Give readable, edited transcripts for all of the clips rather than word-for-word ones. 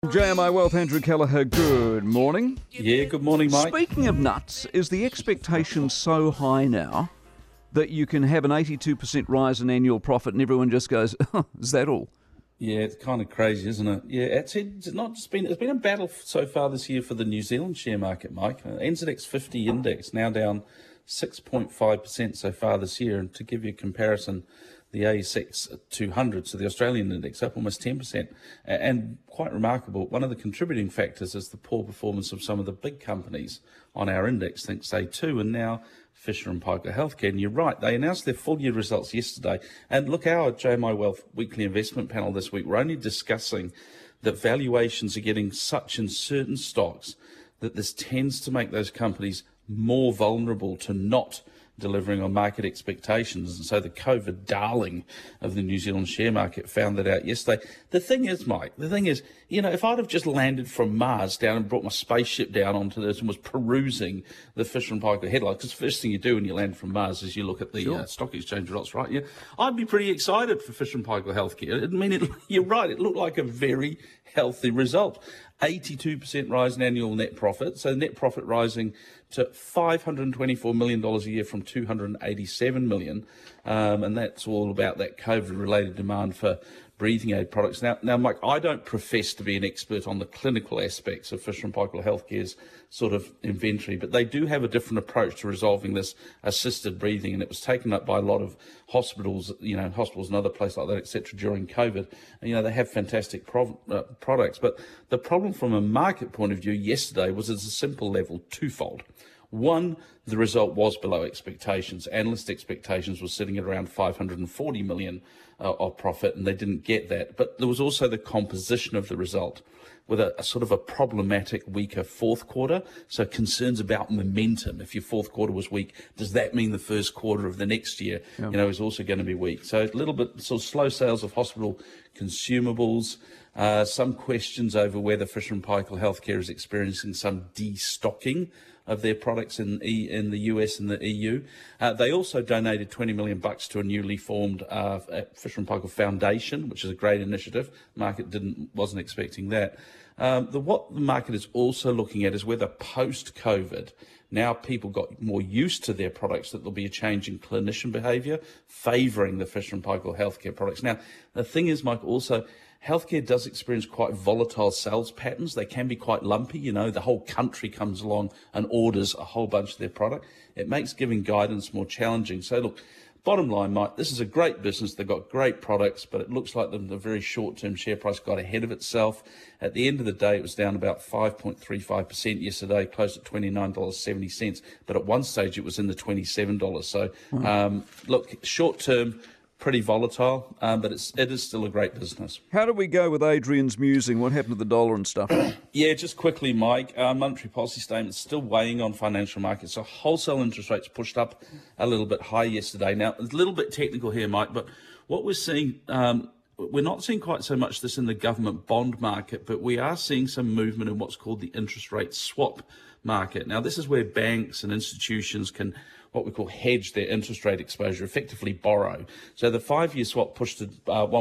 JMI Wealth, Andrew Kelleher, good morning. Yeah, good morning, Mike. Speaking of nuts, is the expectation so high now that you can have an 82% rise in annual profit and everyone just goes, oh, is that all? Yeah, it's kind of crazy, isn't it? Yeah, it's been a battle so far this year for the New Zealand share market, Mike. NZX 50 index now down 6.5% so far this year. And to give you a comparison, the ASX 200, so the Australian index, up almost 10%. And quite remarkable, one of the contributing factors is the poor performance of some of the big companies on our index, think A2, and now Fisher & Paykel Healthcare. And you're right, they announced their full year results yesterday. And look, our JMI Wealth weekly investment panel this week, we're only discussing that valuations are getting such in certain stocks that this tends to make those companies more vulnerable to not delivering on market expectations. And so the COVID darling of the New Zealand share market found that out yesterday. The thing is, Mike, if I'd have just landed from Mars down and brought my spaceship down onto this and was perusing the Fisher & Paykel headline, because the first thing you do when you land from Mars is you look at the stock exchange results, right? Yeah, I'd be pretty excited for Fisher & Paykel Healthcare. You're right, it looked like a very healthy result. 82% rise in annual net profit. So net profit rising to $524 million a year from $287 million. And that's all about that COVID-related demand for breathing aid products. Now, Mike, I don't profess to be an expert on the clinical aspects of Fisher & Paykel Healthcare's sort of inventory, but they do have a different approach to resolving this assisted breathing, and it was taken up by a lot of hospitals, hospitals and other places like that, etc., during COVID. And, they have fantastic products, but the problem from a market point of view yesterday was at a simple level, twofold. One, the result was below expectations. Analyst expectations were sitting at around 540 million of profit, and they didn't get that. But there was also the composition of the result, with a sort of a problematic, weaker fourth quarter. So concerns about momentum. If your fourth quarter was weak, does that mean the first quarter of the next year, is also going to be weak? So a little bit sort of slow sales of hospital consumables. Some questions over whether Fisher & Paykel Healthcare is experiencing some destocking of their products in the US and the EU. They also donated $20 million to a newly formed Fisher & Paykel Foundation, which is a great initiative. The market wasn't expecting that. What the market is also looking at is whether post-COVID, now people got more used to their products, that there'll be a change in clinician behaviour favouring the Fisher & Paykel Healthcare products. Now, the thing is, Mike, also, healthcare does experience quite volatile sales patterns. They can be quite lumpy. The whole country comes along and orders a whole bunch of their product. It makes giving guidance more challenging. So look, bottom line, Mike, this is a great business. They've got great products, but it looks like the very short-term share price got ahead of itself. At the end of the day, it was down about 5.35% yesterday, closed at $29.70. But at one stage, it was in the $27. So, look, short-term, pretty volatile, but it is still a great business. How did we go with Adrian's musing? What happened to the dollar and stuff? Yeah, just quickly, Mike, monetary policy statement still weighing on financial markets. So wholesale interest rates pushed up a little bit high yesterday. Now, a little bit technical here, Mike, but what we're seeing, we're not seeing quite so much this in the government bond market, but we are seeing some movement in what's called the interest rate swap market. Now, this is where banks and institutions can what we call hedge their interest rate exposure, effectively borrow. So the 5-year swap pushed to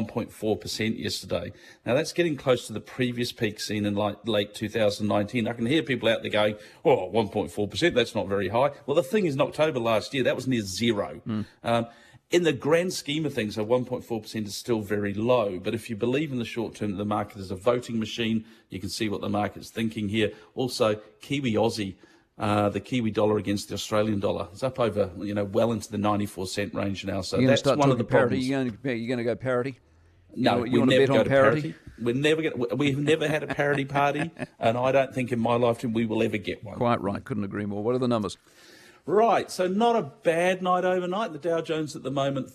1.4% yesterday. Now that's getting close to the previous peak seen in late 2019. I can hear people out there going, 1.4%, that's not very high. Well, the thing is, in October last year, that was near zero. In the grand scheme of things, 1.4% is still very low. But if you believe in the short term that the market is a voting machine, you can see what the market's thinking here. Also, Kiwi Aussie, the Kiwi dollar against the Australian dollar, is up over, well into the 94-cent range now. So that's one of the problems. You're going to go parity? No, you want to bet on parity? We've never had a parity party, and I don't think in my lifetime we will ever get one. Quite right. Couldn't agree more. What are the numbers? Right, so not a bad night overnight. The Dow Jones at the moment,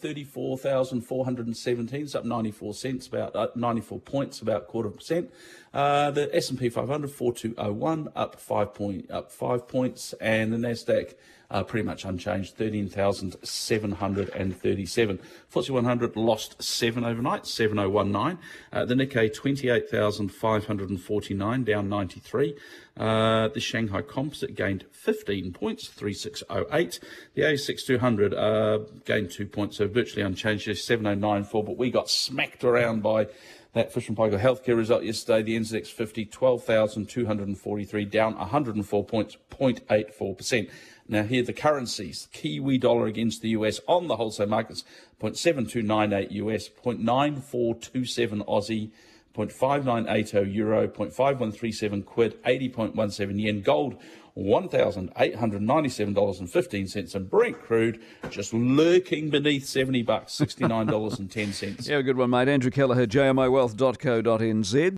34,417. It's up 94 cents, about 94 points, about 0.25%. The S&P 500, 4201, up 5 points, and the Nasdaq pretty much unchanged, 13,737. FTSE 100 lost 7 overnight, 7019. The Nikkei 28,549, down 93. The Shanghai Composite gained 15 points, 3608. The ASX 200 gained 2 points, so virtually unchanged, 7094. But we got smacked around by that Fisher & Paykel Healthcare result yesterday. The NZX 50, 12,243, down 104 points, 0.84%. Now here the currencies. Kiwi dollar against the US on the wholesale markets, 0.7298 US, 0.9427 Aussie, 0.5980 euro, 0.5137 quid, 80.17 yen. Gold, $1,897.15, and Brent crude just lurking beneath $70, $69.10. Yeah, good one, mate. Andrew Kelleher, jmowealth.co.nz.